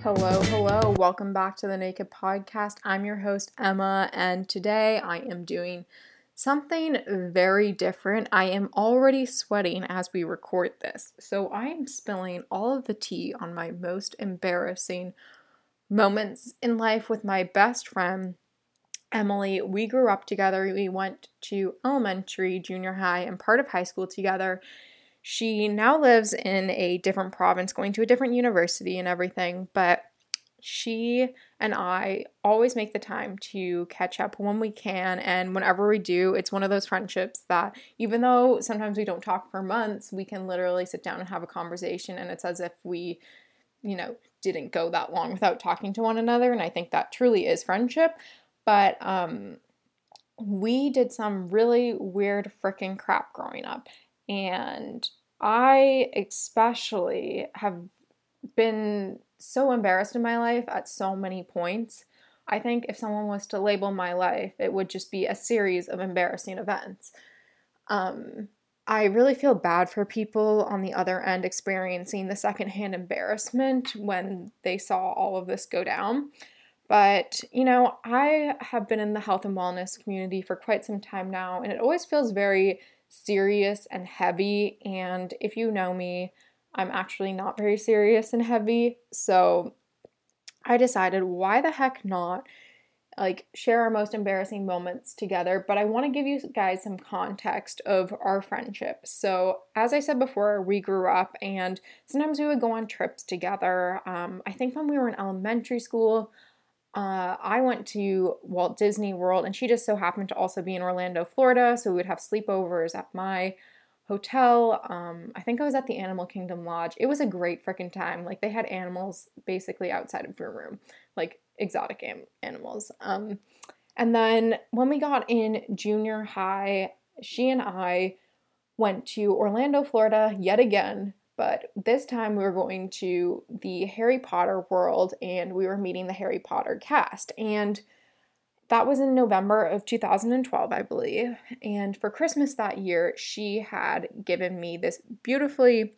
Hello. Welcome back to the Naked Podcast. I'm your host, Emma, and today I am doing something very different. I am already sweating as we record this. So I am spilling all of the tea on my most embarrassing moments in life with my best friend, Emily. We grew up together. We went to elementary, junior high, and part of high school together. She now lives in a different province, going to a different university and everything, but she and I always make the time to catch up when we can, and whenever we do, it's one of those friendships that even though sometimes we don't talk for months, we can literally sit down and have a conversation, and it's as if we, didn't go that long without talking to one another, and I think that truly is friendship. But we did some really weird freaking crap growing up. And I especially have been so embarrassed in my life at so many points. I think if someone was to label my life, it would just be a series of embarrassing events. I really feel bad for people on the other end experiencing the secondhand embarrassment when they saw all of this go down. But, I have been in the health and wellness community for quite some time now, and it always feels very serious and heavy. And if you know me, I'm actually not very serious and heavy. So I decided, why the heck not, share our most embarrassing moments together. But I want to give you guys some context of our friendship. So as I said before, we grew up and sometimes we would go on trips together. I think when we were in elementary school, I went to Walt Disney World, and she just so happened to also be in Orlando, Florida, so we would have sleepovers at my hotel. I think I was at the Animal Kingdom Lodge. It was a great freaking time. Like, they had animals basically outside of your room, like exotic animals. And then when we got in junior high, she and I went to Orlando, Florida yet again. But this time we were going to the Harry Potter world, and we were meeting the Harry Potter cast. And that was in November of 2012, I believe. And for Christmas that year, she had given me this beautifully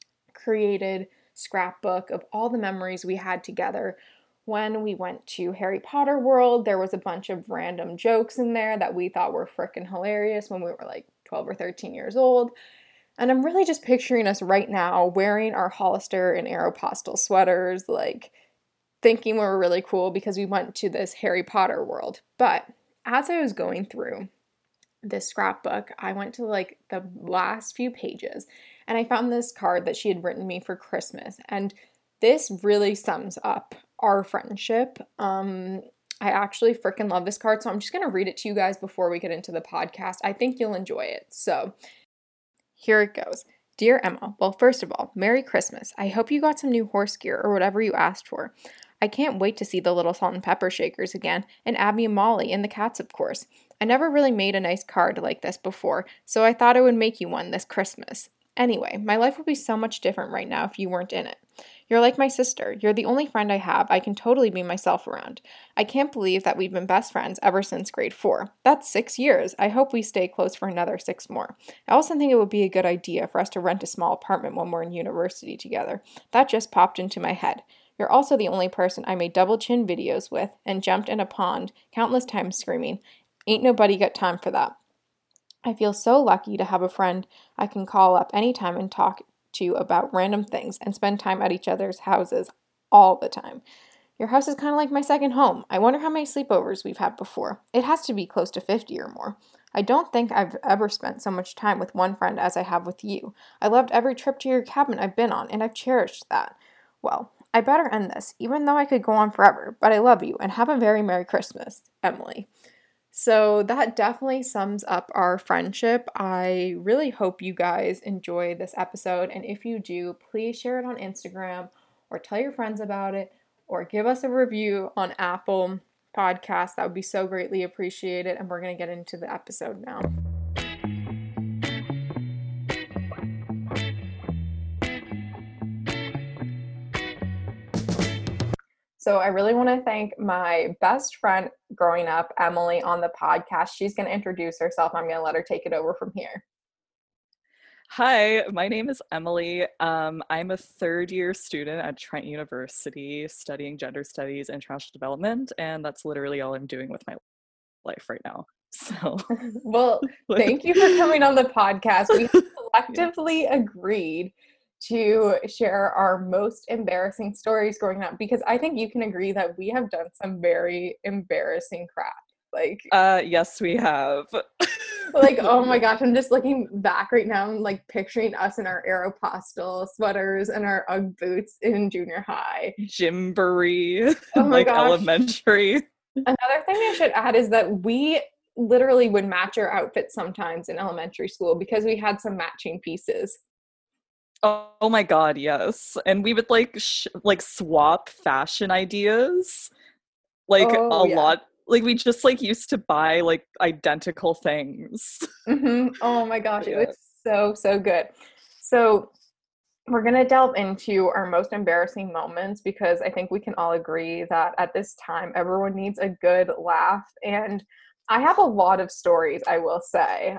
created scrapbook of all the memories we had together when we went to Harry Potter world. There was a bunch of random jokes in there that we thought were freaking hilarious when we were like 12 or 13 years old. And I'm really just picturing us right now wearing our Hollister and Aeropostale sweaters, like thinking we were really cool because we went to this Harry Potter world. But as I was going through this scrapbook, I went to like the last few pages and I found this card that she had written me for Christmas. And this really sums up our friendship. I actually freaking love this card, so I'm just going to read it to you guys before we get into the podcast. I think you'll enjoy it. So here it goes. Dear Emma, well, first of all, Merry Christmas. I hope you got some new horse gear or whatever you asked for. I can't wait to see the little salt and pepper shakers again, and Abby and Molly, and the cats, of course. I never really made a nice card like this before, so I thought I would make you one this Christmas. Anyway, my life would be so much different right now if you weren't in it. You're like my sister. You're the only friend I have I can totally be myself around. I can't believe that we've been best friends ever since grade 4. That's 6 years. I hope we stay close for another 6 more. I also think it would be a good idea for us to rent a small apartment when we're in university together. That just popped into my head. You're also the only person I made double chin videos with and jumped in a pond countless times screaming, "Ain't nobody got time for that." I feel so lucky to have a friend I can call up anytime and talk to about random things and spend time at each other's houses all the time. Your house is kind of like my second home. I wonder how many sleepovers we've had before. It has to be close to 50 or more. I don't think I've ever spent so much time with one friend as I have with you. I loved every trip to your cabin I've been on, and I've cherished that. Well, I better end this, even though I could go on forever, but I love you, and have a very Merry Christmas, Emily. So that definitely sums up our friendship. I really hope you guys enjoy this episode, and if you do, please share it on Instagram or tell your friends about it or give us a review on Apple Podcasts. That would be so greatly appreciated, and we're going to get into the episode now. So I really want to thank my best friend growing up, Emily, on the podcast. She's going to introduce herself. I'm going to let her take it over from here. Hi, my name is Emily. I'm a third year student at Trent University studying gender studies and international development, and that's literally all I'm doing with my life right now. So, Well, like, thank you for coming on the podcast. We yeah. collectively agreed to share our most embarrassing stories growing up because I think you can agree that we have done some very embarrassing crap. Like, Yes, we have. oh my Yeah. gosh, I'm just looking back right now and like picturing us in our Aeropostale sweaters and our Ugg boots in junior high. Gymboree Oh in my like gosh. elementary. Another thing I should add is that we literally would match our outfits sometimes in elementary school because we had some matching pieces. Oh my God, yes. And we would like swap fashion ideas like Oh a yeah. lot. Like we just like used to buy like identical things. Oh my gosh, it was Yeah. so good. So we're gonna delve into our most embarrassing moments because I think we can all agree that at this time everyone needs a good laugh. And I have a lot of stories, I will say.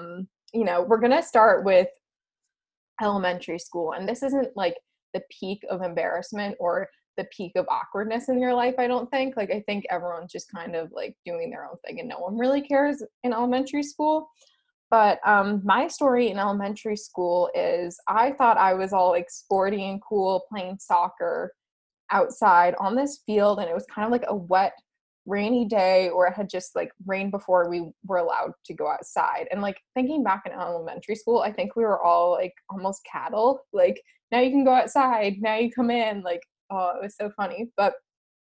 We're gonna start with elementary school. And this isn't like the peak of embarrassment or the peak of awkwardness in your life, I don't think. Like, I think everyone's just kind of like doing their own thing and no one really cares in elementary school. But my story in elementary school is I thought I was all like sporty and cool playing soccer outside on this field, and it was kind of like a wet rainy day, or it had just like rained before we were allowed to go outside. And like thinking back in elementary school, I think we were all like almost cattle, like now you can go outside, now you come in, like, oh, it was so funny. But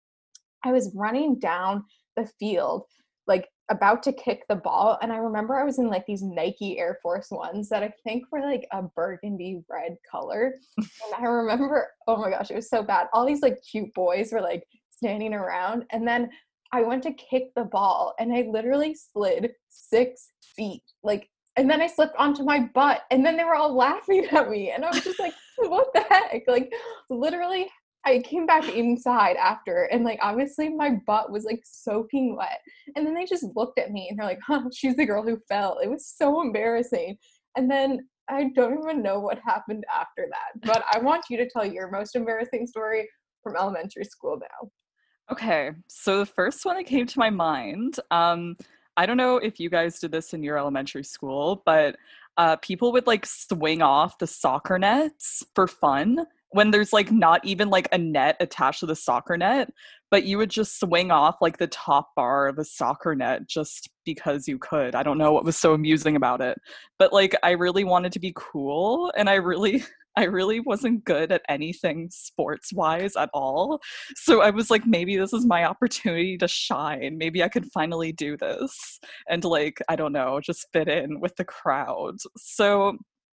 I was running down the field, like about to kick the ball. And I remember I was in like these Nike Air Force Ones that I think were like a burgundy red color. And I remember, oh my gosh, it was so bad. All these like cute boys were like standing around. And then I went to kick the ball and I literally slid 6 feet. Like, and then I slipped onto my butt. And then they were all laughing at me. And I was just like, what the heck? Like, literally I came back inside after, and like obviously my butt was like soaking wet. And then they just looked at me and they're like, huh, she's the girl who fell. It was so embarrassing. And then I don't even know what happened after that. But I want you to tell your most embarrassing story from elementary school now. Okay, so the first one that came to my mind, I don't know if you guys did this in your elementary school, but people would like swing off the soccer nets for fun when there's like not even like a net attached to the soccer net, but you would just swing off like the top bar of a soccer net just because you could. I don't know what was so amusing about it, but like I really wanted to be cool and I really wasn't good at anything sports wise at all. So I was like, maybe this is my opportunity to shine. Maybe I could finally do this and like, I don't know, just fit in with the crowd. So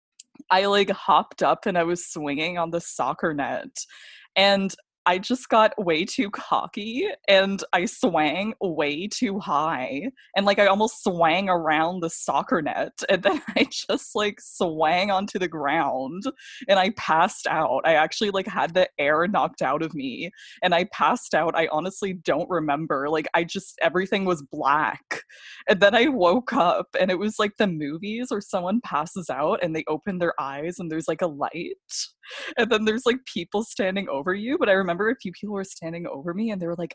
I like hopped up and I was swinging on the soccer net and I just got way too cocky and I swang way too high. And like I almost swang around the soccer net. And then I just like swang onto the ground and I passed out. I actually like had the air knocked out of me and I passed out. I honestly don't remember. Like I just, everything was black. And then I woke up and it was like the movies where someone passes out and they open their eyes and there's like a light and then there's like people standing over you. But I remember a few people were standing over me and they were like,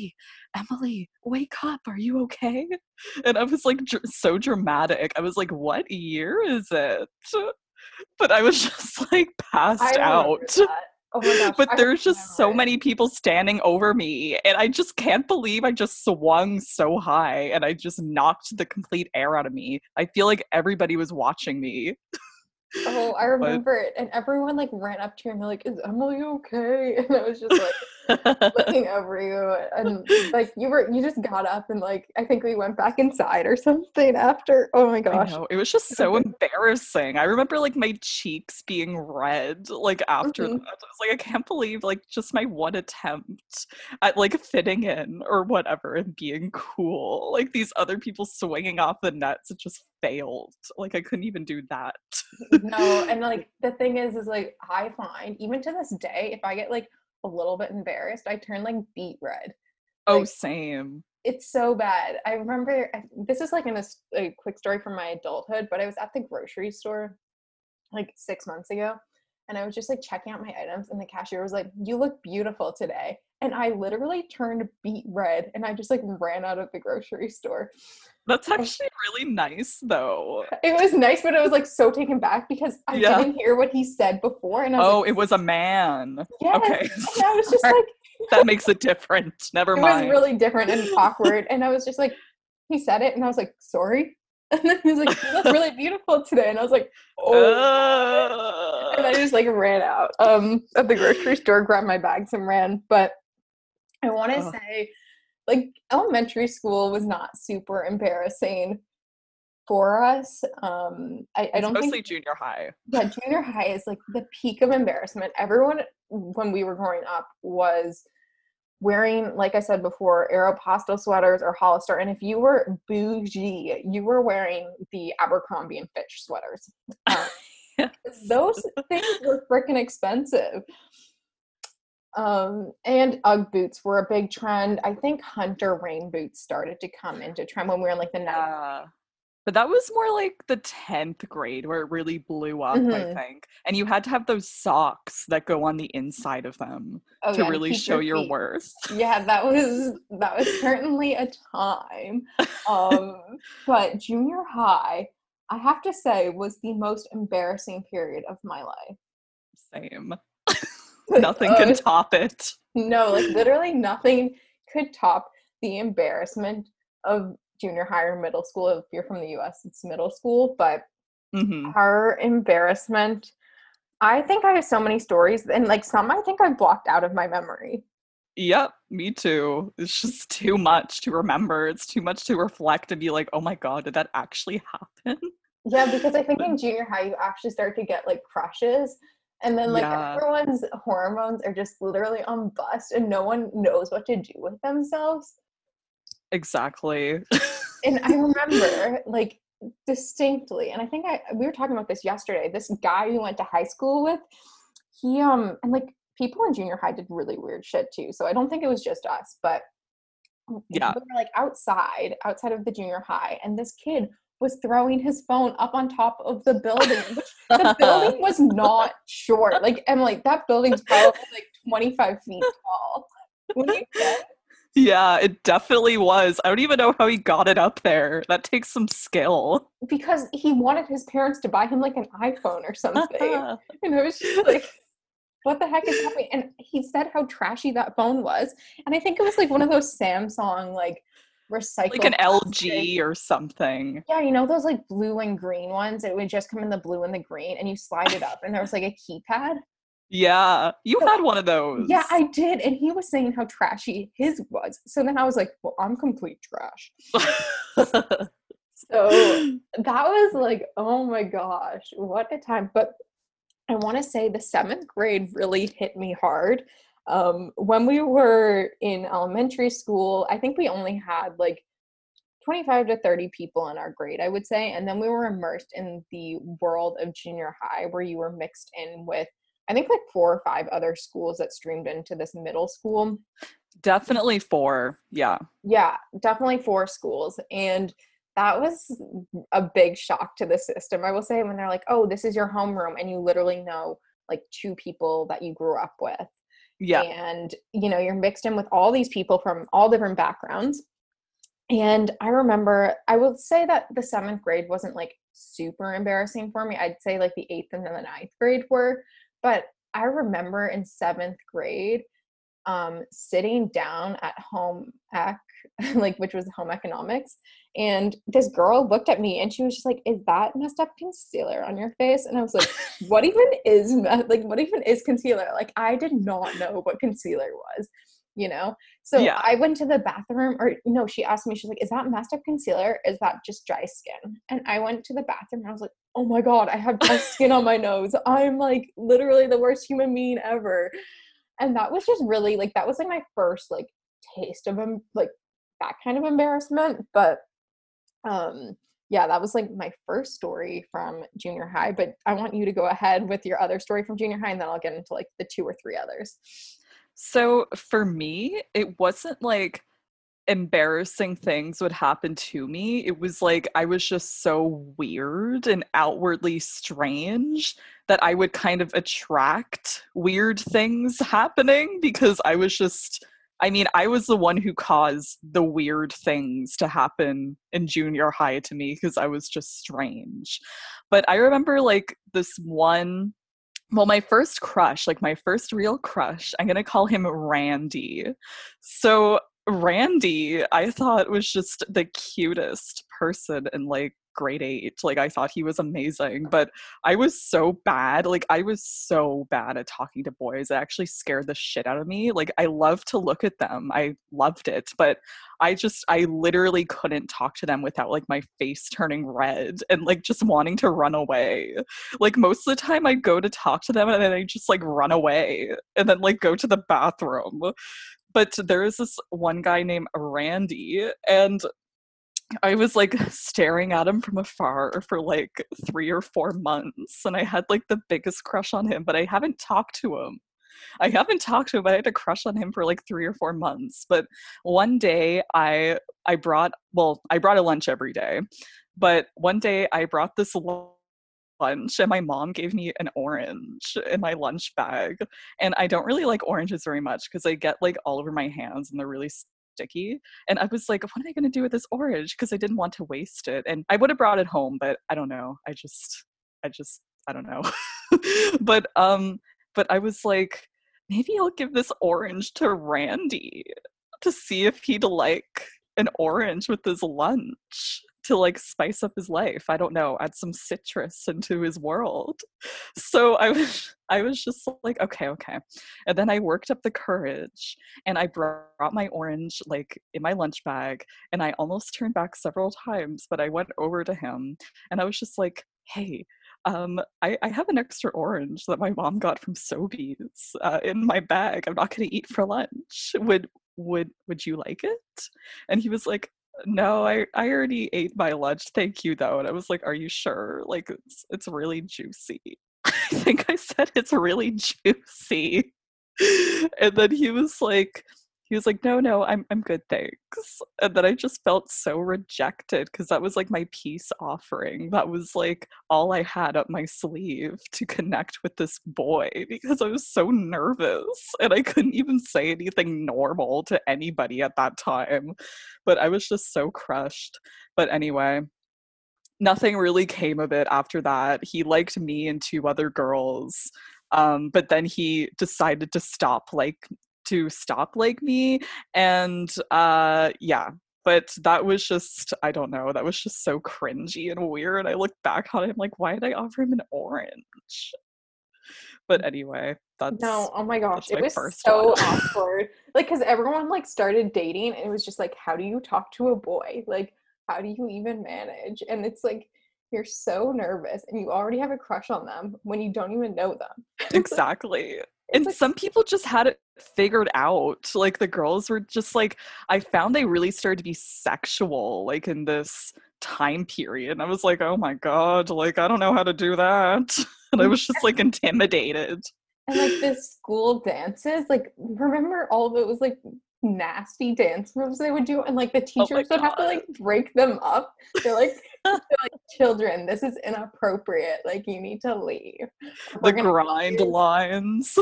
Emily, wake up. Are you okay? And I was like, so dramatic. I was like, what year is it? But I was just like I passed remember out. that. Oh my gosh, But I there's just so remember it. many people standing over me. And I just can't believe I just swung so high and I just knocked the complete air out of me. I feel like everybody was watching me. Oh, I But remember it. And everyone like ran up to her and they're like, is Emily okay? And I was just like, looking over you, and like you just got up and like I think we went back inside or something after. Oh my I gosh. know. It was just So so good. embarrassing. I remember like my cheeks being red like after that. Mhm. I was like, I can't believe like just my one attempt at like fitting in or whatever and being cool. Like these other people swinging off the nets, it just failed. Like I couldn't even do that. No, and like the thing is like I find even to this day, if I get like a little bit embarrassed, I turn like beet red. Oh, Like same. it's so bad. I remember this is like in a quick story from my adulthood, but I was at the grocery store like 6 months ago, and I was just like checking out my items, and the cashier was like, "You look beautiful today." And I literally turned beet red, and I just like ran out of the grocery store. That's actually really nice, though. It was nice, but it was like so taken back because I Yeah. didn't hear what he said before, and I was like, Oh, it was a man. "Yes," Okay. and I was just Sorry. like, That makes it different. Never it was mind. really different and awkward, and I was just like, he said it, and I was like, "Sorry," and then he was like, "You look really beautiful today," and I was like, "Oh." And I just like ran out of the grocery store, grabbed my bags and ran. But I want to Ugh. say, like, elementary school was not super embarrassing for us. I It's don't think, mostly junior high. yeah, junior high is like the peak of embarrassment. Everyone, when we were growing up, was wearing, like I said before, Aeropostale sweaters or Hollister. And if you were bougie, you were wearing the Abercrombie and Fitch sweaters. Um, Yes. those things were freaking expensive. And UGG boots were a big trend. I think Hunter rain boots started to come into trend when we were in like the ninth. Yeah. But that was more like the 10th grade where it really blew up, I Mm-hmm. think. And you had to have those socks that go on the inside of them Oh to yeah, to really keep show your your feet. worth. Yeah, that was certainly a time. Um, but junior high, I have to say, was the most embarrassing period of my life. Same. Like, Nothing can top it. no, like literally nothing could top the embarrassment of junior high or middle school. If you're from the US, it's middle school, but Hmm. our embarrassment, I think I have so many stories, and like some I think I blocked out of my memory. Yep, me too. It's just too much to remember. It's too much to reflect and be like, oh my God, did that actually happen? Yeah, because I think But in junior high you actually start to get like crushes, and then like yeah, everyone's hormones are just literally on bust and no one knows what to do with themselves. exactly. And I remember like distinctly, and I think we were talking about this yesterday. This guy we went to high school with, he and like people in junior high did really weird shit too. So I don't think it was just us, but we Yeah. were like outside of the junior high, and this kid was throwing his phone up on top of the building, which the building was not short. Like Emily, that building's probably like 25 feet tall. When you get Yeah, it definitely was. I don't even know how he got it up there. That takes some skill. because he wanted his parents to buy him like an iPhone or something. And I was just like, what the heck is happening? And he said how trashy that phone was. And I think it was like one of those Samsung like Like an recycled plastic. LG or something. Yeah, you know those like blue and green ones? It would just come in the blue and the green and you slide it up and there was like a keypad. Yeah, you So had one of yeah, those. I did. And he was saying how trashy his was. So then I was like, well, I'm complete trash. So that was like, oh my gosh, what a time. But I want to say the seventh grade really hit me hard. When we were in elementary school, I think we only had like 25 to 30 people in our grade, I would say. And then we were immersed in the world of junior high where you were mixed in with, I think, like 4 or 5 other schools that streamed into this middle school. Definitely four. Yeah. Yeah, definitely 4 schools. And that was a big shock to the system. I will say when they're like, oh, this is your homeroom, and you literally know like 2 people that you grew up with. Yeah. And, you're mixed in with all these people from all different backgrounds. And I remember, I will say that the seventh grade wasn't like super embarrassing for me. I'd say like the eighth and then the ninth grade were. But I remember in seventh grade, sitting down at home ec, like which was home economics, and this girl looked at me and she was just like, "Is that messed up concealer on your face?" And I was like, what even is concealer? Like I did not know what concealer was, you know? So Yeah. I went to the bathroom, or no, she asked me, she's like, "Is that messed up concealer? Is that just dry skin?" And I went to the bathroom and I was like, "Oh my God, I have dry skin on my nose. I'm like literally the worst human being ever." And that was just really like that was like my first like taste of like that kind of embarrassment. But yeah, that was like my first story from junior high. But I want you to go ahead with your other story from junior high, and then I'll get into like the 2 or 3 others. So for me, it wasn't like embarrassing things would happen to me, it was like I was just so weird and outwardly strange that I would kind of attract weird things happening because I was just, I mean, I was the one who caused the weird things to happen in junior high to me because I was just strange. But I remember like this one, well, my first crush, like my first real crush, I'm going to call him Randy. So, Randy, I thought was just the cutest person in like grade eight. Like, I thought he was amazing, but I was so bad. Like, I was so bad at talking to boys. It actually scared the shit out of me. Like, I love to look at them, I loved it, but I literally couldn't talk to them without like my face turning red and like just wanting to run away. Like most of the time I'd go to talk to them and then I just like run away and then like go to the bathroom. But there is this one guy named Randy, and I was like staring at him from afar for like 3 or 4 months, and I had like the biggest crush on him, but I haven't talked to him. But I had a crush on him for like 3 or 4 months. But one day I brought a lunch every day, but one day I brought this lunch and my mom gave me an orange in my lunch bag. And I don't really like oranges very much because they get like all over my hands and they're really sticky. And I was like, what am I going to do with this orange? Because I didn't want to waste it. And I would have brought it home, but I don't know. I don't know. but but I was like, maybe I'll give this orange to Randy to see if he'd like an orange with his lunch to like spice up his life. I don't know, add some citrus into his world. So I was just like, okay. And then I worked up the courage and I brought my orange like in my lunch bag, and I almost turned back several times, but I went over to him and I was just like, hey, I have an extra orange that my mom got from Sobeys in my bag. I'm not going to eat for lunch. Would you like it? And he was like, no, I already ate my lunch. Thank you, though. And I was like, are you sure? Like, it's really juicy. I think I said it's really juicy. And then he was like, no, I'm good, thanks. And then I just felt so rejected because that was like my peace offering. That was like all I had up my sleeve to connect with this boy because I was so nervous and I couldn't even say anything normal to anybody at that time. But I was just so crushed. But anyway, nothing really came of it after that. He liked me and 2 other girls. But then he decided to stop like me. And yeah. But that was just, I don't know, that was just so cringy and weird. I look back on it, I'm like, why did I offer him an orange? But anyway, No, oh my gosh, that's it my was first so one. awkward. Like, because everyone like started dating, and it was just like, how do you talk to a boy? Like, how do you even manage? And it's like you're so nervous, and you already have a crush on them when you don't even know them. It's like Exactly. it's And like some people just had it figured out. Like the girls were just like, I found they really started to be sexual, like in this time period. And I was like, oh my God, like I don't know how to do that. And I was just like intimidated. and like the school dances, like remember all of those like nasty dance moves they would do, and like the Oh my teachers would have to God. like break them up. They're like children, this is inappropriate. Like you need to leave. The We're gonna beat grind you. lines.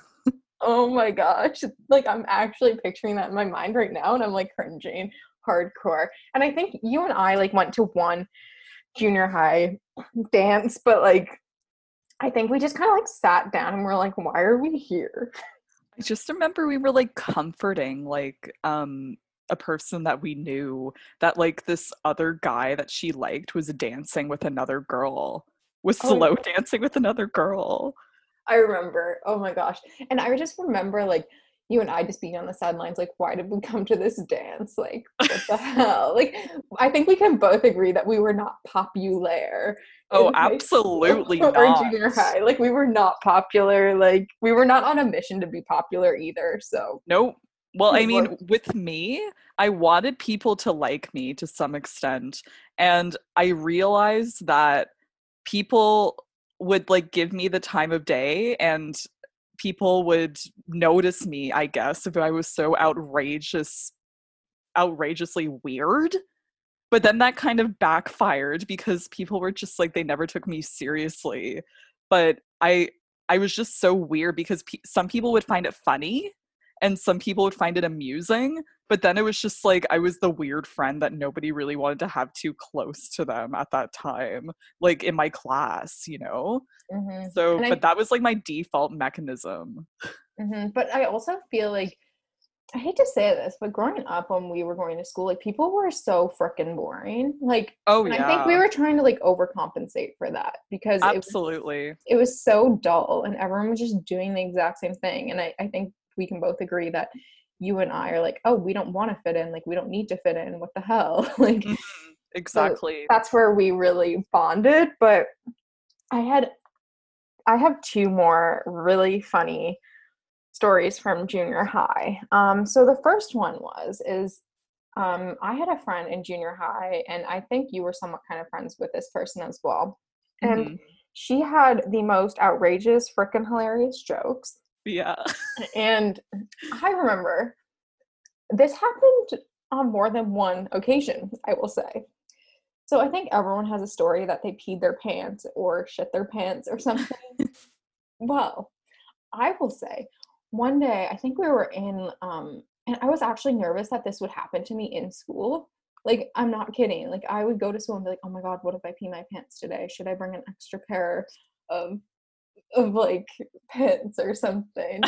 Oh my gosh. Like I'm actually picturing that in my mind right now and I'm like cringing hardcore. And I think you and I like went to one junior high dance, but like I think we just kind of like sat down and we're like, why are we here? I just remember we were like comforting like a person that we knew, that like this other guy that she liked was dancing with another girl, was Oh slow dancing with another girl. I remember. Oh my gosh. And I just remember like you and I just being on the sidelines, like, why did we come to this dance? Like, what the hell? Like, I think we can both agree that we were not popular Oh, in high school absolutely or not. junior high. Like, we were not popular. Like, we were not on a mission to be popular either. So Nope. Well, I it mean, worked. with me, I wanted people to like me to some extent. And I realized that people would like give me the time of day and people would notice me, I guess, if I was so outrageous outrageously weird. But then that kind of backfired because people were just like, they never took me seriously. But I was just so weird because some people would find it funny and some people would find it amusing. But then it was just like I was the weird friend that nobody really wanted to have too close to them at that time, like in my class, you know? So, And but that was like my default mechanism. but I also feel like, I hate to say this, but growing up when we were going to school, like people were so freaking boring. Like, Oh, and I think we yeah, were trying to like overcompensate for that because absolutely. it was so dull and everyone was just doing the exact same thing. And I think we can both agree that you and I are like, oh, we don't want to fit in, like we don't need to fit in. What the hell? Like, Mhm, so exactly. that's where we really bonded. But I had I have two more really funny stories from junior high. So the first one is I had a friend in junior high, and I think you were somewhat kind of friends with this person as well. And Hmm. she had the most outrageous, freaking hilarious jokes. Yeah. And I remember this happened on more than one occasion, I will say. So I think everyone has a story that they peed their pants or shit their pants or something. Well, I will say one day, I think we were in, and I was actually nervous that this would happen to me in school. Like, I'm not kidding. Like, I would go to school and be like, oh my God, what if I pee my pants today? Should I bring an extra pair of, like pants or something?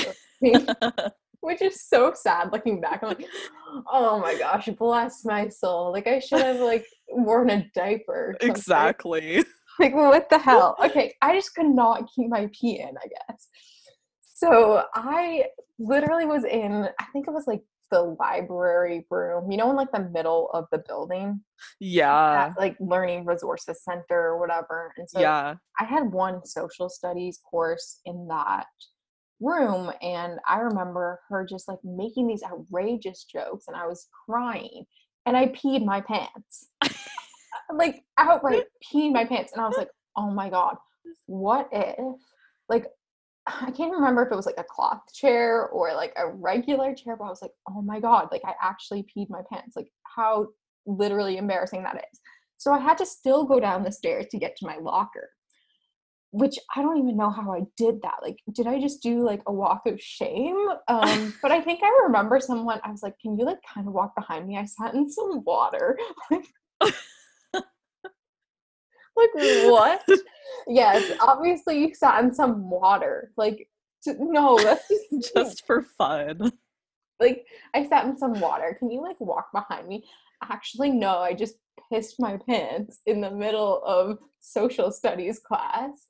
Which is so sad looking back. I'm like, oh my gosh, bless my soul. Like, I should have, like, worn a diaper or something. Exactly. Like, what the hell? Okay, I just could not keep my pee in, I guess. So I literally was in, I think it was like the library room, you know, in like the middle of the building, that Yeah. like learning resources center or whatever. And so Yeah. I had one social studies course in that room, and I remember her just like making these outrageous jokes, and I was crying, and I peed my pants, like outright peed my pants, and I was like, oh my God, what if, like, I can't remember if it was like a cloth chair or like a regular chair, but I was like, oh my God, like I actually peed my pants. Like, how literally embarrassing that is. So I had to still go down the stairs to get to my locker, which I don't even know how I did that. Like, did I just do like a walk of shame? But I think I remember someone, I was like, can you like kind of walk behind me? I sat in some water. Like, what? Yes, obviously you sat in some water. Like, no, that's just Just for fun. like, I sat in some water. Can you like walk behind me? Actually, no, I just pissed my pants in the middle of social studies class.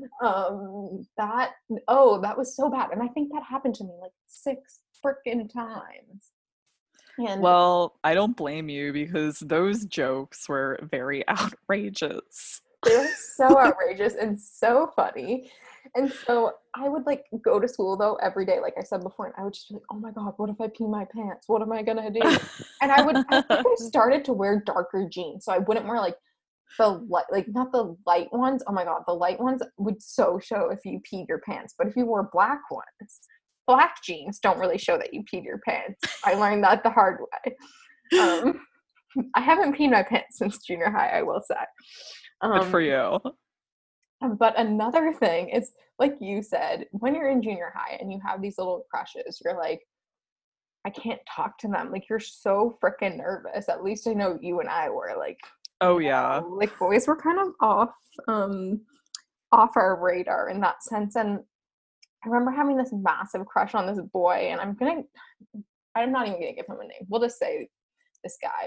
That, oh, that was so bad. And I think that happened to me like 6 freaking times. And Well, I don't blame you because those jokes were very outrageous. they were so outrageous and so funny. And so I would like go to school though every day, like I said before, and I would just be like, oh my God, what if I pee my pants? What am I gonna do? And I think I started to wear darker jeans. So I wouldn't wear like the light, like not the light ones. Oh my God, the light ones would so show if you peed your pants. But if you wore black ones, black jeans don't really show that you peed your pants. I learned that the hard way. Um, I haven't peed my pants since junior high, I will say. Good Um, for you. but another thing is, like you said, when you're in junior high and you have these little crushes, you're like, I can't talk to them. Like, you're so freaking nervous. At least I know you and I were like, Oh, yeah. like boys were kind of um, off our radar in that sense. And I remember having this massive crush on this boy, and I'm not even gonna give him a name. We'll just say this guy.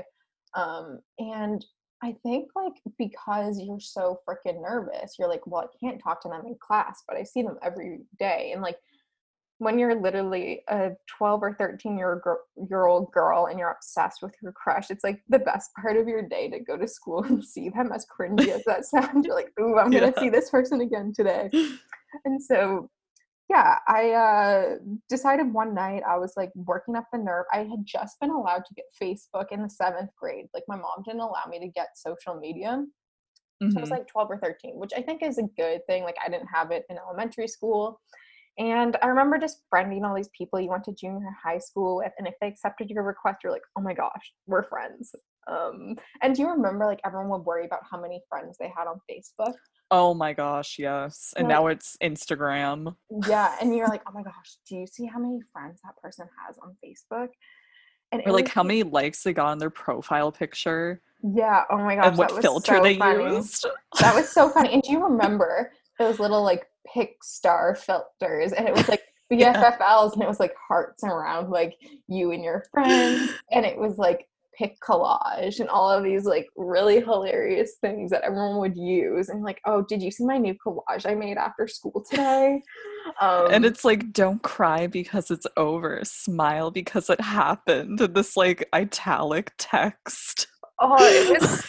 And I think like because you're so freaking nervous, you're like, well, I can't talk to them in class, but I see them every day. And like when you're literally a 12 or 13-year-old girl and you're obsessed with your crush, it's like the best part of your day to go to school and see them, as cringy as that sounds. You're like, ooh, I'm gonna Yeah. see this person again today. And so yeah, I decided one night I was like working up the nerve. I had just been allowed to get Facebook in the 7th grade. Like, my mom didn't allow me to get social media. So I was Hmm. like 12 or 13, which I think is a good thing. Like, I didn't have it in elementary school. And I remember just friending all these people you went to junior high school with, and if they accepted your request, you're like, oh my gosh, we're friends. And do you remember like everyone would worry about how many friends they had on Facebook? Oh my gosh, yes. And You're like, now it's Instagram. yeah, and you're like, oh my gosh, do you see how many friends that person has on Facebook? And Or it like was how just, many likes they got on their profile picture yeah, oh my gosh, and what that was filter so they funny. used. That was so funny. And do you remember those little like Pixar filters? And it was like Yeah. BFFLs, and it was like hearts around like you and your friends, and it was like pic collage and all of these like really hilarious things that everyone would use. And like, oh, did you see my new collage I made after school today? And Um, it's like, don't cry because it's over. Smile because it happened. And this like italic text. oh, it was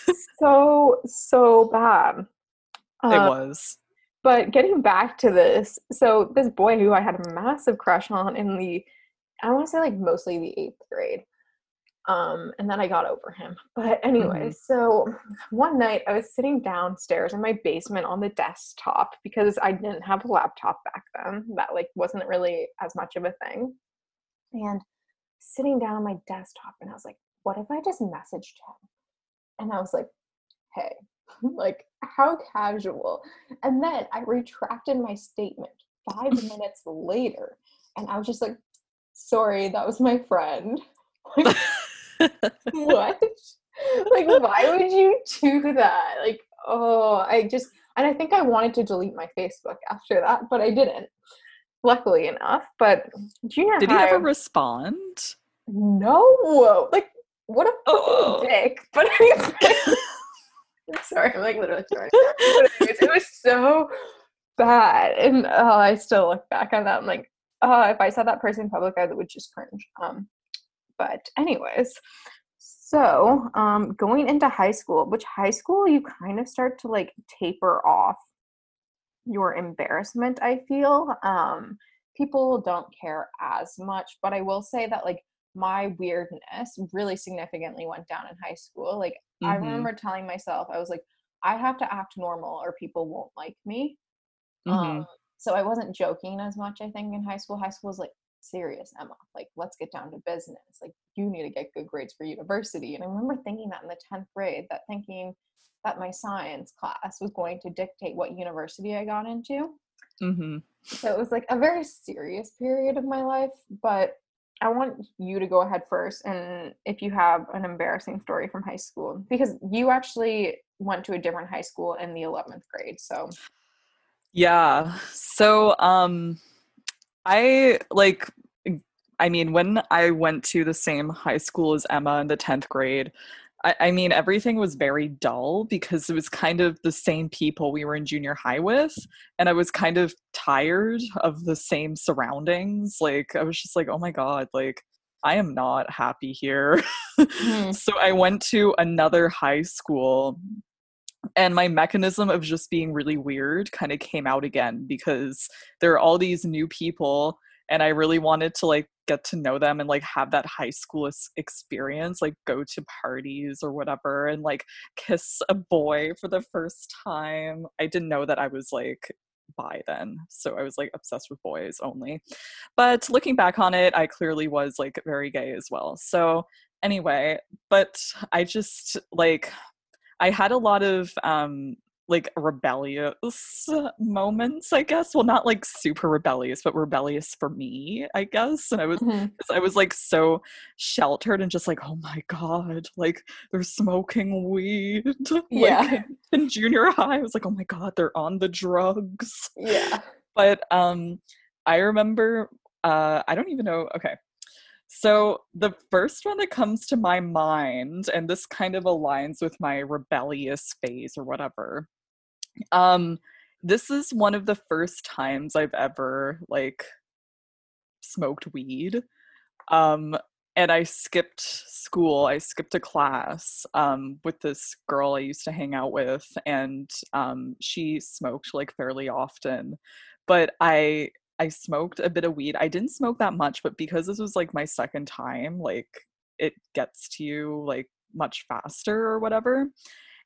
so bad. It Um, was. but getting back to this, so this boy who I had a massive crush on in the, I want to say like mostly the eighth grade. And then I got over him. But anyway, Hmm. so one night I was sitting downstairs in my basement on the desktop because I didn't have a laptop back then. That like wasn't really as much of a thing. And sitting down on my desktop and I was like, what if I just messaged him? And I was like, hey, like how casual. And then I retracted my statement 5 minutes later and I was just like, sorry, that was my friend. Like, what? Like, why would you do that? Like, oh, and I think I wanted to delete my Facebook after that, but I didn't, luckily enough. But junior Did he high, ever respond? no, like, what a fucking Oh. dick. But anyway, I'm sorry, I'm like literally sorry. But anyways, it was so bad. And oh, I still look back on that. I'm like, oh, if I saw that person in public, I would just cringe. But anyways, so going into high school, which high school you kind of start to like taper off your embarrassment, I feel. People don't care as much, but I will say that like my weirdness really significantly went down in high school. Like I Hmm. remember telling myself, I was like, I have to act normal or people won't like me. Um, Hmm. so I wasn't joking as much, I think, in high school. High school was like, serious, Emma. Like, let's get down to business. Like, you need to get good grades for university. And I remember thinking that in the 10th grade, that thinking that my science class was going to dictate what university I got into. Hmm. So it was like a very serious period of my life. But I want you to go ahead first. And if you have an embarrassing story from high school, because you actually went to a different high school in the 11th grade. So, Yeah. So, I like, I mean, when I went to the same high school as Emma in the 10th grade, I mean, everything was very dull because it was kind of the same people we were in junior high with. And I was kind of tired of the same surroundings. Like, I was just like, oh my God, like, I am not happy here. mhm. So I went to another high school, and my mechanism of just being really weird kind of came out again because there are all these new people, and I really wanted to like get to know them and like have that high school experience, like go to parties or whatever and like kiss a boy for the first time. I didn't know that I was like bi then, so I was like obsessed with boys only. But looking back on it, I clearly was like very gay as well. So anyway, but I just like I had a lot of like rebellious moments, I guess. Well, not like super rebellious, but rebellious for me, I guess. And Mhm. I was like so sheltered and just like, oh my God, like they're smoking weed. Like Yeah. in junior high, I was like, oh my God, they're on the drugs. Yeah. But I remember I don't even know, okay. So the first one that comes to my mind, and this kind of aligns with my rebellious phase or whatever. Um, this is one of the first times I've ever like smoked weed. Um, and I skipped school. I skipped a class with this girl I used to hang out with, and she smoked like fairly often. But I smoked a bit of weed. I didn't smoke that much, but because this was like my second time, like it gets to you like much faster or whatever.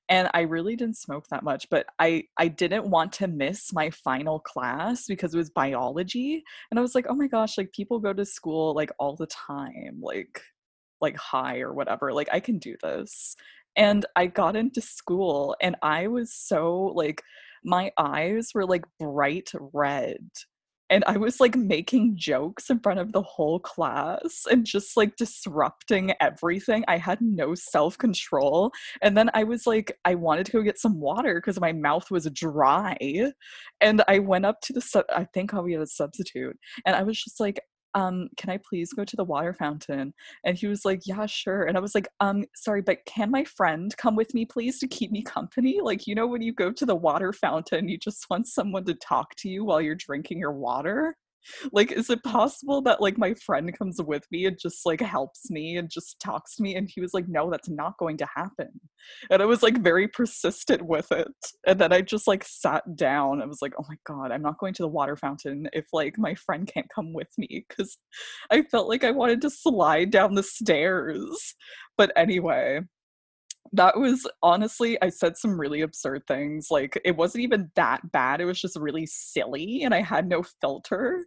And I really didn't smoke that much, but I didn't want to miss my final class because it was biology. And I was like, oh my gosh, like people go to school like all the time, like high or whatever. Like I can do this. And I got into school and I was so like my eyes were like bright red. And I was like making jokes in front of the whole class and just like disrupting everything. I had no self control. And then I was like, I wanted to go get some water because my mouth was dry. And I went up to I think we had a substitute. And I was just like, can I please go to the water fountain? And he was like, yeah, sure. And I was like, sorry, but can my friend come with me, please, to keep me company? Like, you know, when you go to the water fountain, you just want someone to talk to you while you're drinking your water. Like, is it possible that like my friend comes with me and just like helps me and just talks to me? And he was like, no, that's not going to happen. And I was like very persistent with it. And then I just like sat down. I was like, oh my God, I'm not going to the water fountain if like my friend can't come with me, because I felt like I wanted to slide down the stairs. But anyway, that was honestly, I said some really absurd things. Like, it wasn't even that bad. It was just really silly, and I had no filter.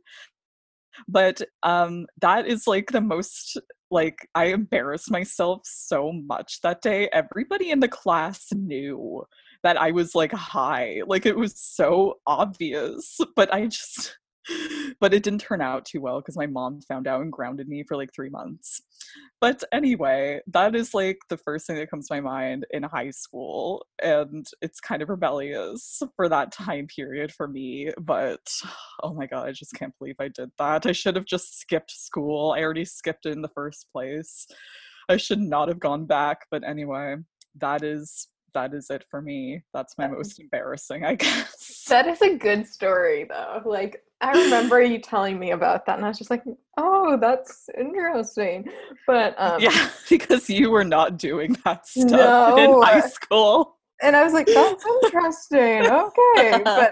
But that is like the most, like, I embarrassed myself so much that day. Everybody in the class knew that I was like high. Like, it was so obvious, but I just but it didn't turn out too well because my mom found out and grounded me for like 3 months. But anyway, that is like the first thing that comes to my mind in high school. And it's kind of rebellious for that time period for me. But oh my God, I just can't believe I did that. I should have just skipped school. I already skipped it in the first place. I should not have gone back. But anyway, that is it for me. That's my most embarrassing, I guess. That is a good story, though. Like, I remember you telling me about that, and I was just like, oh, that's interesting. But Yeah, because you were not doing that stuff in no. high school. And I was like, that's interesting. Okay. But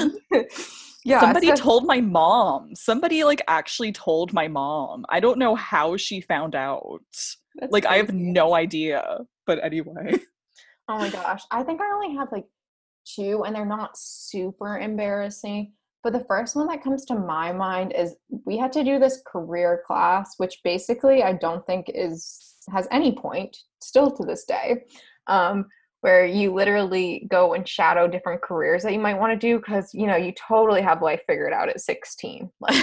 yeah, Somebody told my mom. Somebody like actually told my mom. I don't know how she found out. that's Like, I have crazy. no idea. But anyway. Oh my gosh. I think I only have like two, and they're not super embarrassing. But the first one that comes to my mind is we had to do this career class, which basically I don't think has any point still to this day, where you literally go and shadow different careers that you might want to do because you totally have life figured out at 16. Like,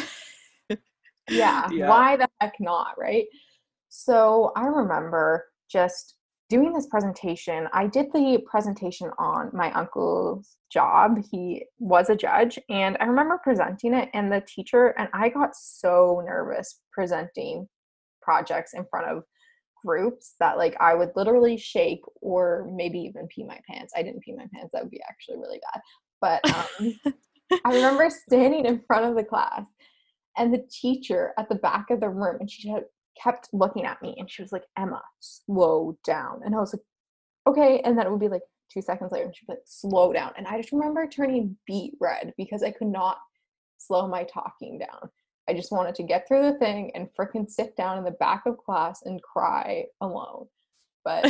yeah, Yeah. why the heck not, right? So I remember just doing this presentation. I did the presentation on my uncle's job. He was a judge, and I remember presenting it, and the teacher and I got so nervous presenting projects in front of groups that like I would literally shake or maybe even pee my pants. I didn't pee my pants. That would be actually really bad. But I remember standing in front of the class, and the teacher at the back of the room, and she kept looking at me, and she was like, Emma, slow down. And I was like, okay. And then it would be like 2 seconds later, and she'd be like, slow down. And I just remember turning beet red because I could not slow my talking down. I just wanted to get through the thing and fricking sit down in the back of class and cry alone. But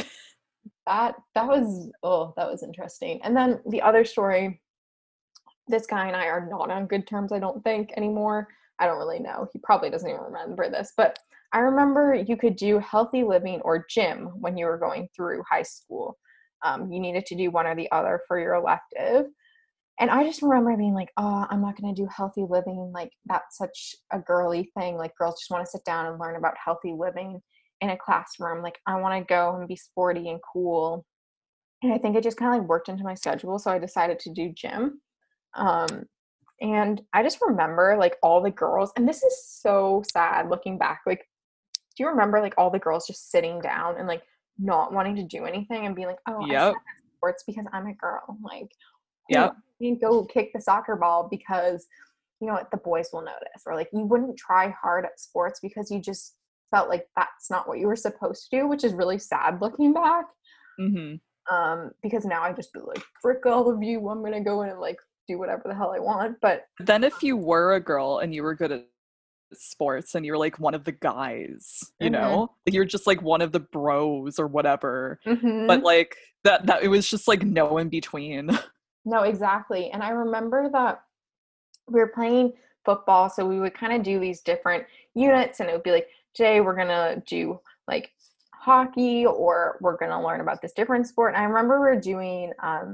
that was interesting. And then the other story, this guy and I are not on good terms, I don't think, anymore. I don't really know. He probably doesn't even remember this, but I remember you could do healthy living or gym when you were going through high school. You needed to do one or the other for your elective. And I just remember being like, oh, I'm not going to do healthy living. Like, that's such a girly thing. Like, girls just want to sit down and learn about healthy living in a classroom. Like, I want to go and be sporty and cool. And I think it just kind of like worked into my schedule. So I decided to do gym. Um, and I just remember like all the girls, and this is so sad looking back. Like, do you remember like all the girls just sitting down and like not wanting to do anything and being like, oh, I suck Yep. at sports because I'm a girl. Like, Yep. you didn't go kick the soccer ball because you know what, the boys will notice, or like you wouldn't try hard at sports because you just felt like that's not what you were supposed to do, which is really sad looking back. Hmm. Because now I just be like, frick all of you, I'm gonna go in and like do whatever the hell I want. But Then if you were a girl and you were good at sports and you're like one of the guys, you Mm-hmm. know? Like, you're just like one of the bros or whatever. But Mm-hmm. like that it was just like no in between. No, exactly. And I remember that we were playing football, so we would kind of do these different units, and it would be like, today we're gonna do like hockey, or we're gonna learn about this different sport. And I remember we were doing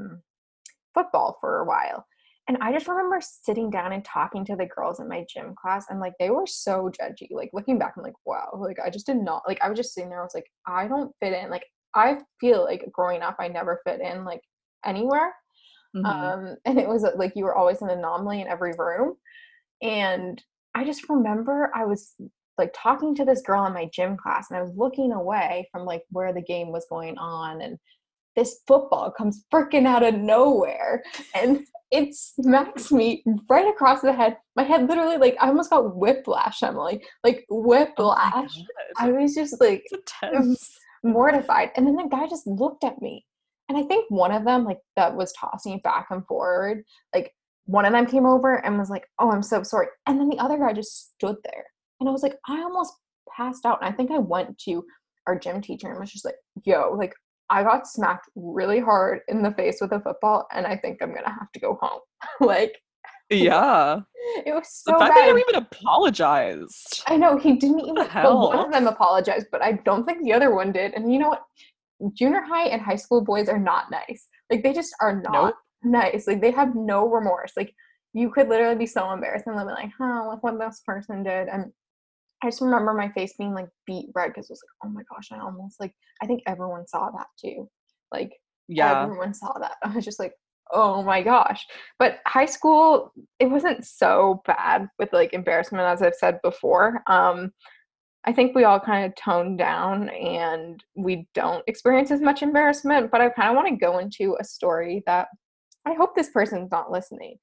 football for a while. And I just remember sitting down and talking to the girls in my gym class, and like they were so judgy. Like looking back, I'm like, wow, like I just did not like I was just sitting there, I was like, I don't fit in. Like I feel like growing up I never fit in like anywhere. Hmm. And it was like you were always an anomaly in every room. And I just remember I was like talking to this girl in my gym class, and I was looking away from like where the game was going on, and this football comes freaking out of nowhere and it smacks me right across the head. My head literally, like, I almost got whiplash, Emily. Like, Oh my whiplash. I god. was just like It's intense. mortified. And then the guy just looked at me. And I think one of them, like, that was tossing it back and forward, like, one of them came over and was like, oh, I'm so sorry. And then the other guy just stood there. And I was like, I almost passed out. And I think I went to our gym teacher and was just like, yo, like, I got smacked really hard in the face with a football, and I think I'm gonna have to go home. Like, Yeah. it was The so fact that you bad. even apologized. I know he didn't What the even, well, one of hell? them apologized, but I don't think the other one did. And you know what? Junior high and high school boys are not nice. Like, they just are not Nope. nice. Like, they have no remorse. Like, you could literally be so embarrassed and they'll be like, huh, look what this person did. And I just remember my face being like beat red because it was like, oh my gosh, I almost like, I think everyone saw that too. Like, Yeah. everyone saw that. I was just like, oh my gosh. But high school, it wasn't so bad with like embarrassment, as I've said before. I think we all kind of toned down and we don't experience as much embarrassment. But I kind of want to go into a story that I hope this person's not listening.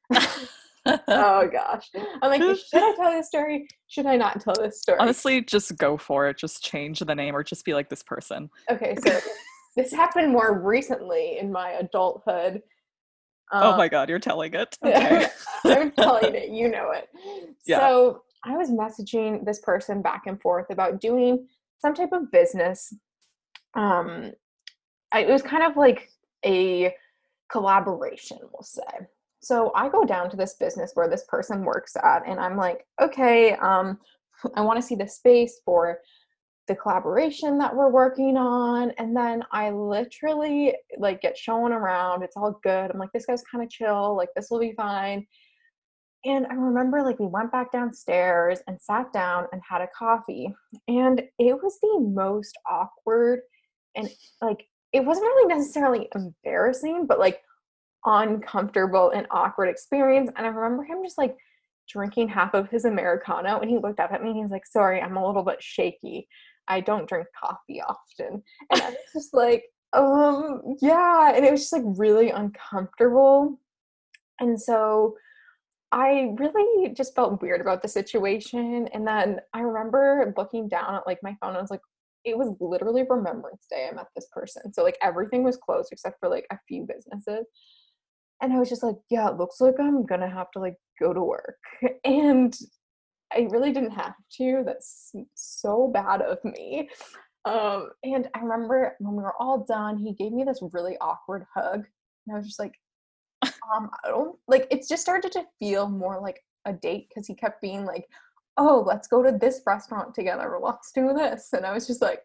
Oh gosh. I'm like, should I tell this story? Should I not tell this story? Honestly, just go for it. Just change the name or just be like this person. Okay, so this happened more recently in my adulthood. Oh Um, my god, you're telling it. Okay. I'm telling it, you know it. Yeah. So I was messaging this person back and forth about doing some type of business. Um, it was kind of like a collaboration, we'll say. So I go down to this business where this person works at, and I'm like, okay, I want to see the space for the collaboration that we're working on. And then I literally like get shown around. It's all good. I'm like, this guy's kind of chill. Like, this will be fine. And I remember like we went back downstairs and sat down and had a coffee. And it was the most awkward and like it wasn't really necessarily embarrassing, but like uncomfortable and awkward experience. And I remember him just like drinking half of his Americano and he looked up at me and he was like, sorry, I'm a little bit shaky. I don't drink coffee often. And I was just like, yeah. And it was just like really uncomfortable. And so I really just felt weird about the situation. And then I remember looking down at like my phone. I was like, it was literally Remembrance Day. I met this person. So like everything was closed except for like a few businesses. And I was just like, yeah, it looks like I'm gonna have to like go to work. And I really didn't have to. That's so bad of me. And I remember when we were all done, he gave me this really awkward hug. And I was just like, I don't like it just started to feel more like a date because he kept being like, oh, let's go to this restaurant together, or let's do this. And I was just like,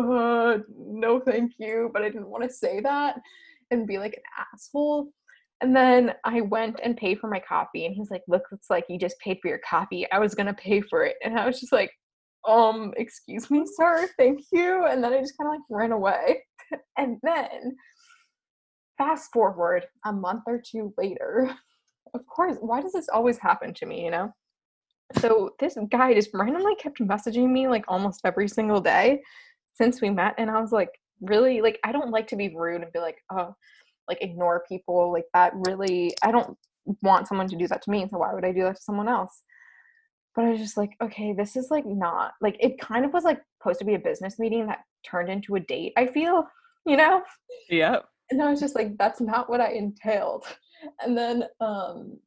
no, thank you. But I didn't want to say that and be like an asshole. And then I went and paid for my coffee, and he's like, looks like you just paid for your coffee. I was gonna pay for it. And I was just like, excuse me, sir, thank you. And then I just kind of like ran away. And then fast forward a month or two later, of course, why does this always happen to me, you know? So this guy just randomly kept messaging me like almost every single day since we met. And I was like, really? Like, I don't like to be rude and be like, oh, like ignore people like that. Really, I don't want someone to do that to me. So why would I do that to someone else? But I was just like, okay, this is like not like it kind of was like supposed to be a business meeting that turned into a date, I feel, you know? Yep. And I was just like, that's not what I entailed. And then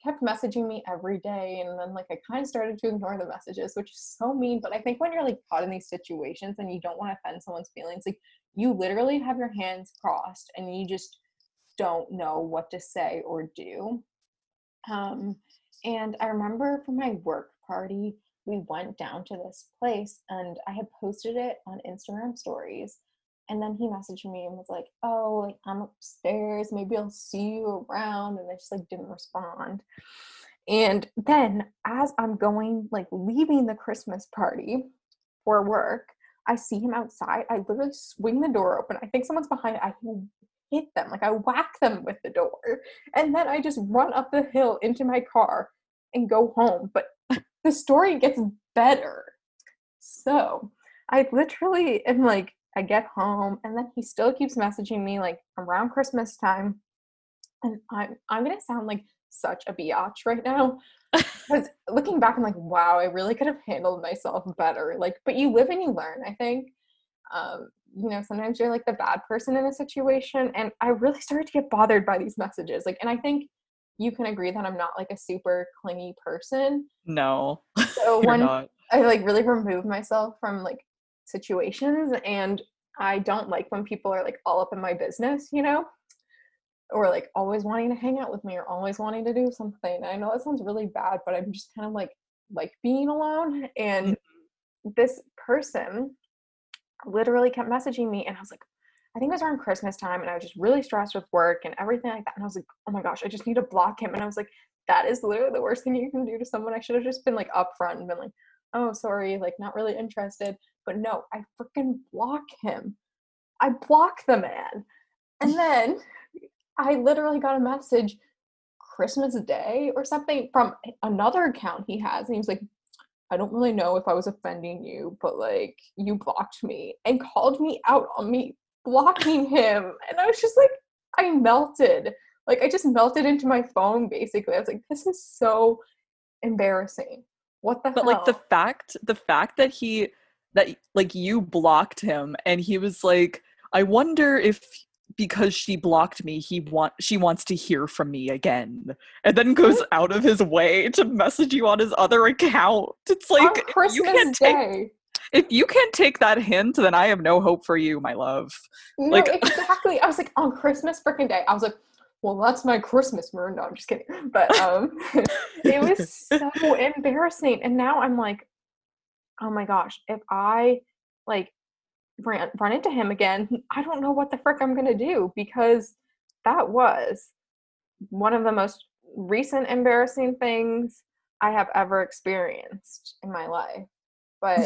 kept messaging me every day, and then like I kind of started to ignore the messages, which is so mean. But I think when you're like caught in these situations and you don't want to offend someone's feelings, like you literally have your hands crossed and you just don't know what to say or do. um and I remember for my work party, we went down to this place and I had posted it on Instagram stories. And then he messaged me and was like, "Oh, like I'm upstairs. Maybe I'll see you around." And I just like didn't respond. And then as I'm going, like leaving the Christmas party for work, I see him outside. I literally swing the door open. I think someone's behind it. I hit them, like I whack them with the door. And then I just run up the hill into my car and go home. But the story gets better. So I literally am like, I get home and then he still keeps messaging me like around Christmas time. And I'm gonna sound like such a biatch right now. Because looking back, I'm like, wow, I really could have handled myself better. Like, but you live and you learn, I think. Sometimes you're like the bad person in a situation. And I really started to get bothered by these messages. Like, and I think you can agree that I'm not like a super clingy person. No, So you're when not. I like really remove myself from like situations, and I don't like when people are like all up in my business, or like always wanting to hang out with me or always wanting to do something. I know that sounds really bad, but I'm just kind of like being alone. And this person literally kept messaging me, and I was like, I think it was around Christmas time, and I was just really stressed with work and everything like that. And I was like, oh my gosh, I just need to block him. And I was like, that is literally the worst thing you can do to someone. I should have just been like upfront and been like, oh, sorry, like not really interested. But no, I freaking block him. I block the man. And then I literally got a message Christmas Day or something from another account he has. And he was like, I don't really know if I was offending you, but like you blocked me, and called me out on me blocking him. And I was just like, I melted. Like I just melted into my phone basically. I was like, this is so embarrassing. What the But like hell? the fact that like you blocked him and he was like, I wonder if because she blocked me, she wants to hear from me again. And then goes out of his way to message you on his other account. It's On like Christmas Day. if you can't take that hint, then I have no hope for you, my love. No, Like exactly. I was like, on Christmas freaking Day. I was like, well, that's my Christmas moon. No, I'm just kidding. But it was so embarrassing. And now I'm like, oh my gosh, if I like run into him again, I don't know what the frick I'm gonna do, because that was one of the most recent embarrassing things I have ever experienced in my life. But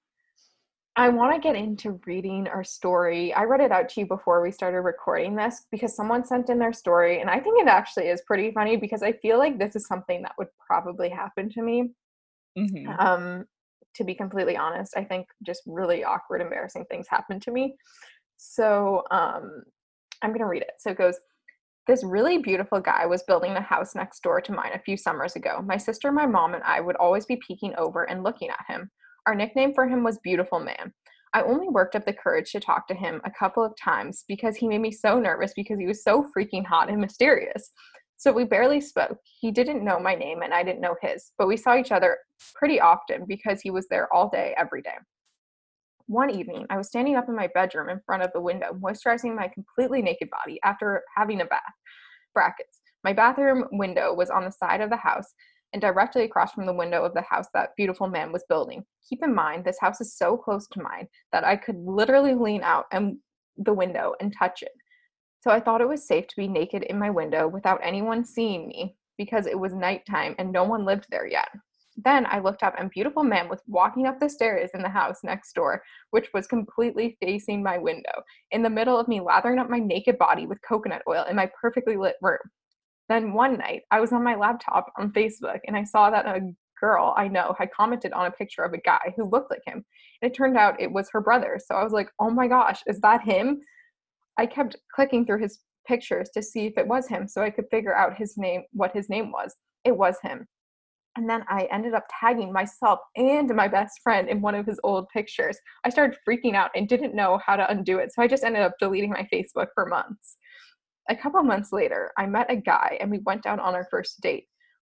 I want to get into reading our story. I read it out to you before we started recording this because someone sent in their story, and I think it actually is pretty funny because I feel like this is something that would probably happen to me. mhm. To be completely honest, I think just really awkward, embarrassing things happen to me. So I'm going to read it. So it goes, this really beautiful guy was building a house next door to mine a few summers ago. My sister, my mom, and I would always be peeking over and looking at him. Our nickname for him was Beautiful Man. I only worked up the courage to talk to him a couple of times because he made me so nervous because he was so freaking hot and mysterious. So we barely spoke. He didn't know my name and I didn't know his, but we saw each other pretty often because he was there all day, every day. One evening, I was standing up in my bedroom in front of the window, moisturizing my completely naked body after having a bath. Brackets. My bathroom window was on the side of the house and directly across from the window of the house that Beautiful Man was building. Keep in mind, this house is so close to mine that I could literally lean out and the window and touch it. So I thought it was safe to be naked in my window without anyone seeing me because it was nighttime and no one lived there yet. Then I looked up and Beautiful Man was walking up the stairs in the house next door, which was completely facing my window, in the middle of me lathering up my naked body with coconut oil in my perfectly lit room. Then one night, I was on my laptop on Facebook and I saw that a girl I know had commented on a picture of a guy who looked like him. And it turned out it was her brother. So I was like, oh my gosh, is that him? I kept clicking through his pictures to see if it was him so I could figure out his name, what his name was. It was him. And then I ended up tagging myself and my best friend in one of his old pictures. I started freaking out and didn't know how to undo it. So I just ended up deleting my Facebook for months. A couple months later, I met a guy and we went out on our first date.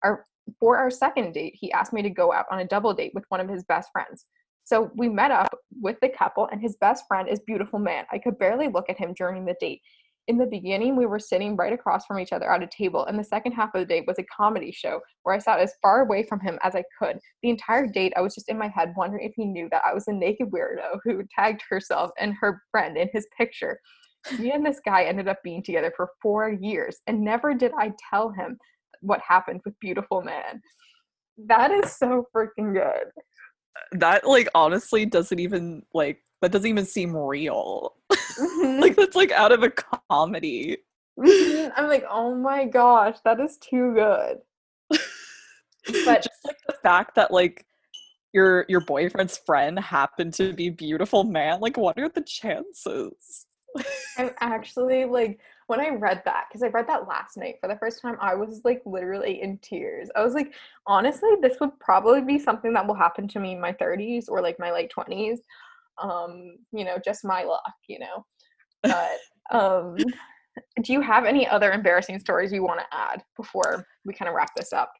our for our second date, he asked me to go out on a double date with one of his best friends. So we met up with the couple, and his best friend is beautiful man. I could barely look at him during the date. In the beginning, we were sitting right across from each other at a table, and the second half of the date was a comedy show where I sat as far away from him as I could. The entire date, I was just in my head wondering if he knew that I was a naked weirdo who tagged herself and her friend in his picture. Me and this guy ended up being together for 4 years, and never did I tell him what happened with beautiful man. That is so freaking good. That like honestly doesn't even like that doesn't even seem real. Mhm. Like that's like out of a comedy. Mhm. I'm like, oh my gosh, that is too good. But Just like the fact that like your boyfriend's friend happened to be beautiful man, like what are the chances? I'm actually like, when I read that, because I read that last night for the first time, I was like literally in tears. I was like, honestly, this would probably be something that will happen to me in my 30s or like my late 20s. Just my luck, you know. But do you have any other embarrassing stories you want to add before we kind of wrap this up?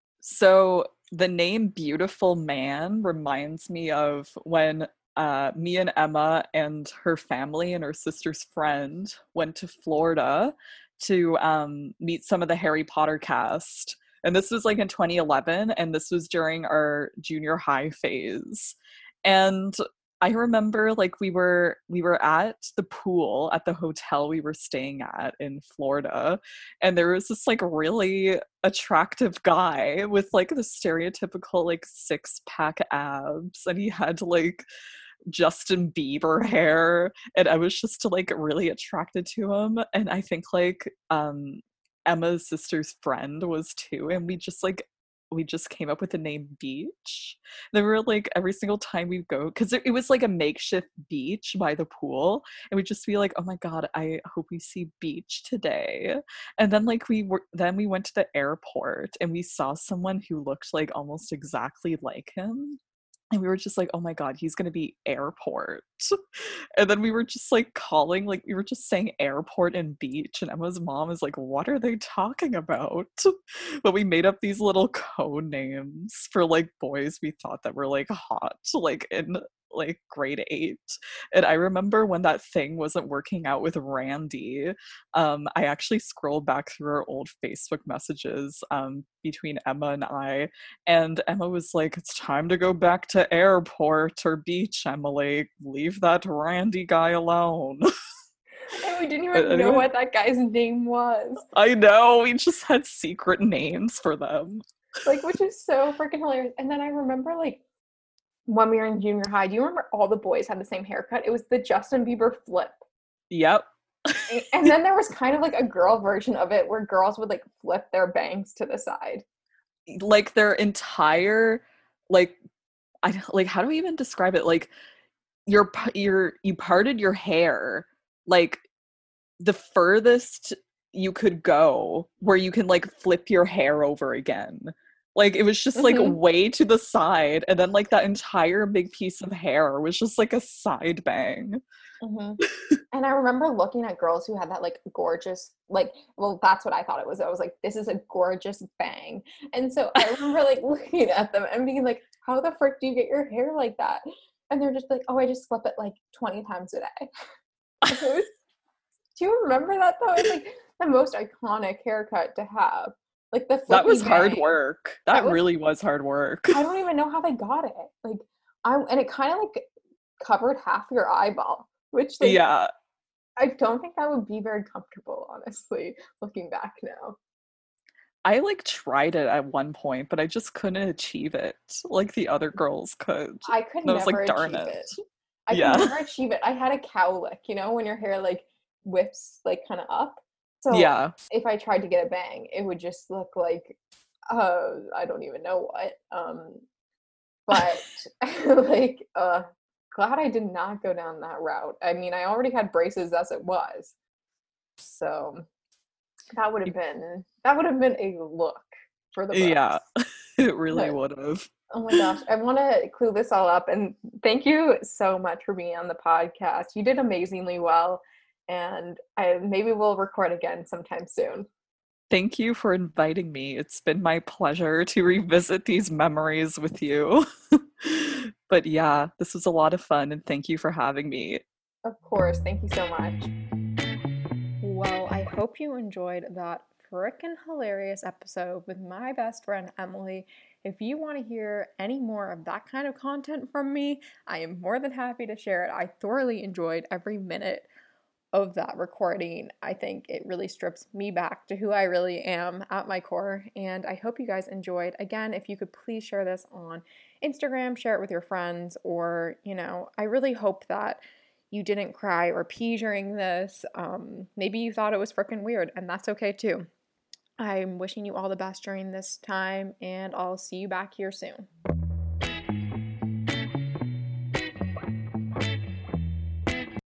So the name Beautiful Man reminds me of when me and Emma and her family and her sister's friend went to Florida to meet some of the Harry Potter cast. And this was like in 2011, and this was during our junior high phase. And I remember like we were at the pool at the hotel we were staying at in Florida, and there was this like really attractive guy with like the stereotypical like six pack abs, and he had like Justin Bieber hair, and I was just like really attracted to him. And I think like Emma's sister's friend was too, and we just came up with the name Beach. They were like every single time we go, because it was like a makeshift beach by the pool, and we'd just be like, oh my god, I hope we see Beach today. And then like we went to the airport and we saw someone who looked like almost exactly like him, and we were just like, oh my god, he's gonna be Airport. And then we were just like calling, like we were just saying Airport and Beach, and Emma's mom is like, what are they talking about? But we made up these little code names for like boys we thought that were like hot, like in like grade 8. And I remember when that thing wasn't working out with Randy, I actually scrolled back through our old Facebook messages between Emma and I, and Emma was like, it's time to go back to Airport or Beach, Emily. Leave that Randy guy alone. And we didn't even know Anyway, what that guy's name was. I know, we just had secret names for them. Like, which is so freaking hilarious. And then I remember like when we were in junior high, do you remember all the boys had the same haircut? It was the Justin Bieber flip. Yep. And then there was kind of like a girl version of it where girls would like flip their bangs to the side. Like their entire, like, I like, how do we even describe it? Like, you parted your hair like the furthest you could go where you can like flip your hair over again. Like it was just like Hmm. way to the side, and then like that entire big piece of hair was just like a side bang. Hmm. And I remember looking at girls who had that like gorgeous, like, well, that's what I thought it was. I was like, this is a gorgeous bang. And so I remember like looking at them and being like, how the frick do you get your hair like that? And they're just like, oh, I just flip it like 20 times a day. And it was, do you remember that though? It's like the most iconic haircut to have. Like the That flippy was hard bang. work. That That was, really was hard work. I don't even know how they got it. Like, and it kind of like covered half your eyeball, which like Yeah. I don't think that would be very comfortable, honestly, looking back now. I like tried it at one point, but I just couldn't achieve it like the other girls could. I could And I was never like, darn achieve it. it. I could Yeah. never achieve it. I had a cowlick, you know, when your hair like whips like kind of up. So Yeah. if I tried to get a bang, it would just look like I don't even know what. But like glad I did not go down that route. I mean, I already had braces as it was. So that would have been a look for the Yeah. books. It really But would have. oh my gosh, I want to clue this all up. And thank you so much for being on the podcast. You did amazingly well. And maybe we'll record again sometime soon. Thank you for inviting me. It's been my pleasure to revisit these memories with you. But yeah, this was a lot of fun, and thank you for having me. Of course, thank you so much. Well, I hope you enjoyed that frickin' hilarious episode with my best friend Emily. If you want to hear any more of that kind of content from me, I am more than happy to share it. I thoroughly enjoyed every minute of that recording. I think it really strips me back to who I really am at my core, and I hope you guys enjoyed. Again, if you could please share this on Instagram, share it with your friends, or, I really hope that you didn't cry or pee during this. Maybe you thought it was freaking weird, and that's okay too. I'm wishing you all the best during this time, and I'll see you back here soon.